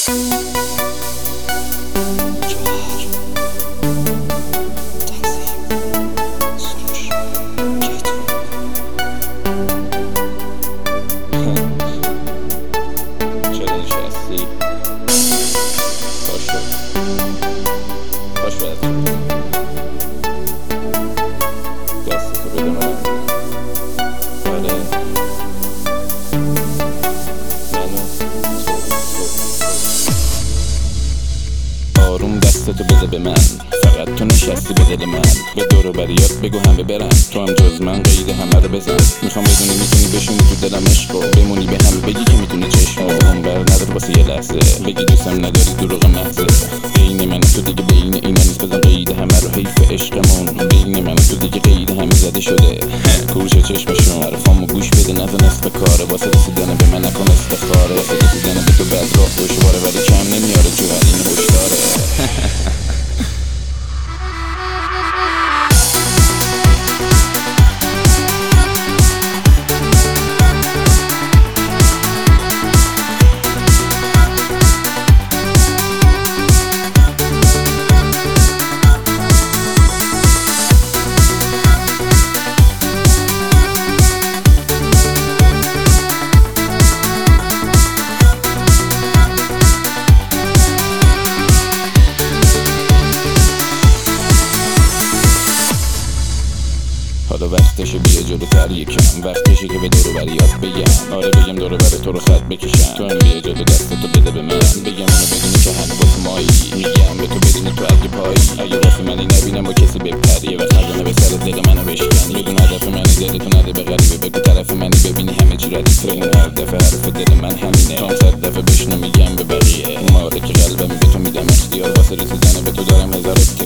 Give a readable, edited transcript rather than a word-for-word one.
آروم دستتو بده به من، فقط تو نشستی به دل من. به دور و بریات بگو همه برن، تو هم جز من قید همه رو بزن. میخوام بدونی میتونی بشونی تو دلم عشقو، بمونی به همه بگی که میتونه چشم اون بر نداره واسه یه لحظه، بگی دوستم نداری دروغ محضه. بین من و تو دیگه بین اینا نیست، بزن قید همه رو، حیف عشقمون. بین من و تو دیگه قید همه زده شده، کوچه چشمشون. حرفامو گوش بده نزن است به کاره، واسه رسیدن به من نکن استخاره، واسه رسیدن به تو بد راه دشواره، ولی کم نمیاره جو این هشداره. حالا وقتشه بیا جلوتر یکم، وقتشه که به دور و بریات بگم. آره بگم دور و بر تو رو خط بکشم، تو هم بیا جلو دستتو بده به من. بگم اونو بدونی که همه واسه مایی، میگم به تو بدونی تو اگه پایی. اگه واسه منی نبینم با کسی بپری، یه وقت نزنه به سر دل منو بشکن. بدون هدف منی دلتو نده به غریبه، بگو طرف منی ببینی همه چی ردیفه. این هر دفعه حرف دل من همینه، تا 100 دفعه بشنو میگم به بقیه. ماره که قلبم به تو میدم اختیار، واسه رسیدن به تو دارم هزار